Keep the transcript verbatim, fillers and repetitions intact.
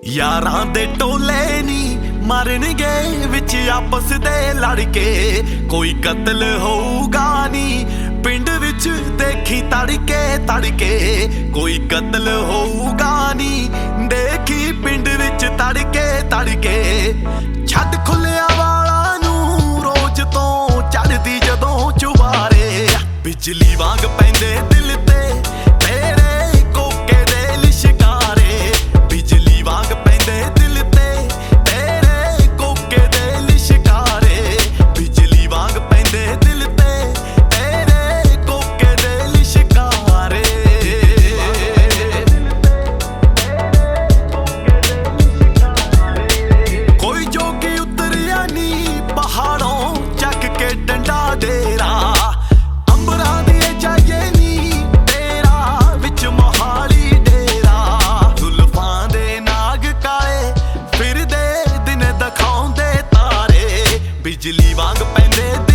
यारां दे टोले नी मरनगे विच आपस दे लड़के, कोई कत्ल होगा नी पिंड विच देखी तड़के तड़के, कोई कत्ल होगा नी देखी पिंड विच तड़के तड़के। छड्ड खुलिया वाला नू रोज तो चढ़दी जदों चुबारे, बिजली वांग पैंदे दिल ते तेरे कोके दे लिशकारे, बिजली वांग पैंदे दिल ते तेरे कोके दे लिशकारे, बिजली वांग पैंदे दिल ते तेरे कोके दे लिशकारे। कोई जोगी उतरिया नी पहाड़ों चक के डंडा डेरा, बिजली वांग पैंदे